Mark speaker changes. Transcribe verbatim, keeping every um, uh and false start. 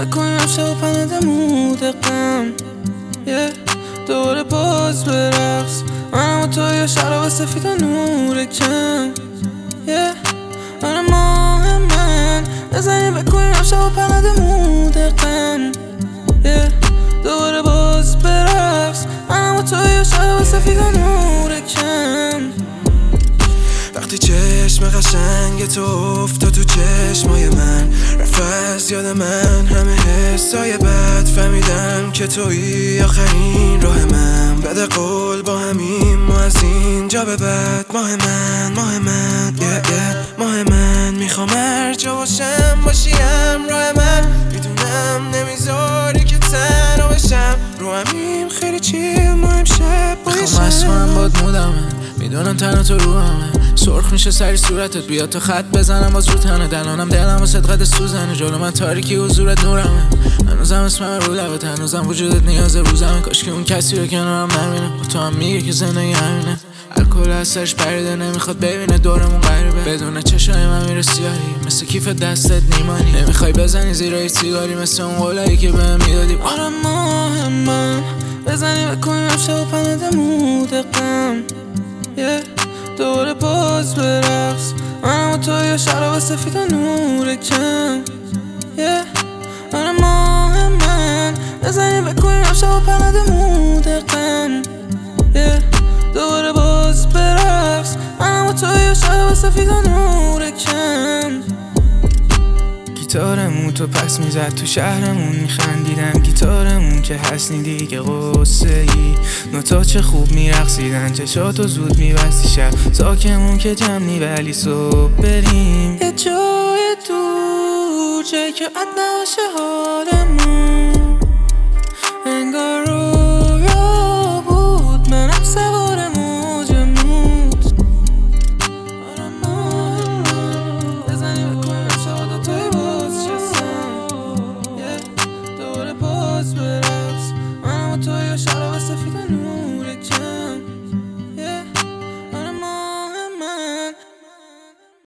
Speaker 1: بکنیم امشب و پنده دقم دوباره باز برقص منم و تو یا شراب سفید و نور کم آره ماه من بزنیم بکنیم امشب و پنده دقم دوباره باز برقص منم و تو یا شراب سفید و نور کم.
Speaker 2: وقتی چشم قشنگ تو افتاد تو چشمای من رفت از یاد من همه حسای بد فهمیدم که تویی آخرین راه من بده قول با همین ما از اینجا به بعد ماه من ماه من yeah, yeah. ماه من میخوام هر جا باشم باشیم راه من میدونم نمیذاری که تنها بشم رو همیم خیلی چیل ما امشب بایشم
Speaker 1: میخوام از کنم باد مودمه میدونم تنها تو رو همه سرخ میشه سری صورتت بیاد تو خط بزنم باز رو تنه دلانم دلم و صدقت سوزنه جلو من تاریکی حضورت نورمه هنوزم اسمم رو لبت هنوزم وجودت نیاز روزمه کاش که اون کسی رو کنارم نبینم تو هم میگه که زندگی همینه الکل از سرش پریده نمیخواد ببینه دورمون غریبه بدون چشای من میره سیاهی مثل کیف دستت نیمانی نمیخوای بزنی زیرای سیگاری مثل اون قولایی که بهم میدادی آره ماه من بزنی بکنیم امشب و پنده دقم دوباره باز برقص منم و تو یا شراب سفید و نور کم آره ماه من بزنیم بکنیم امشب و پنده دقم دوباره باز برقص منم و تو یا شراب سفید و نور کم. گیتارمون تو پس میزد تو شهرمون میخندیدم گیتارمون که حسنی دیگه قصه ای نوتا چه خوب میرقصیدن چشاتو زود میبستی شب ساکمون که جمنی ولی صبح بریم یه جای دور جایی که عد نباشه حالمون